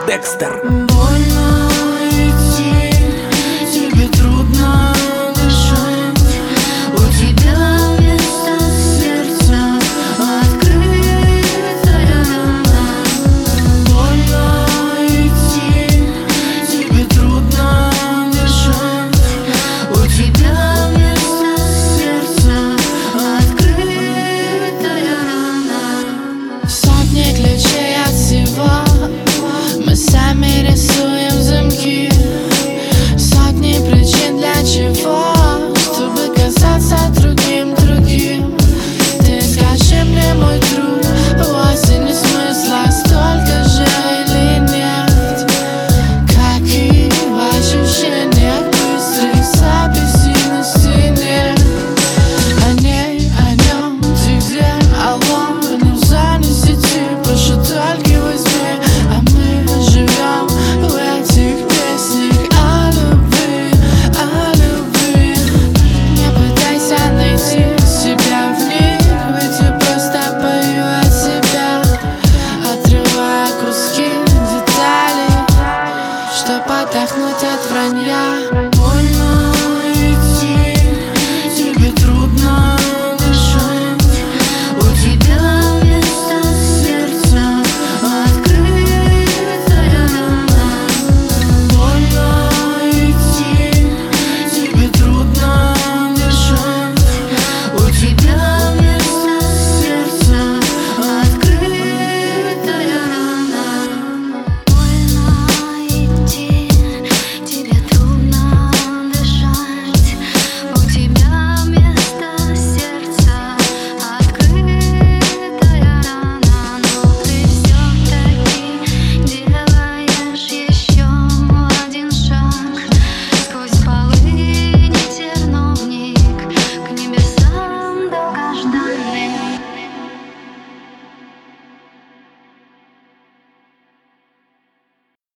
Декстер. Больно идти, тебе трудно дышать. У тебя вместо сердца открытая рана. Больно идти, тебе трудно дышать. У тебя вместо сердца открытая рана. Сотни ключей от всего мы сами рисуем.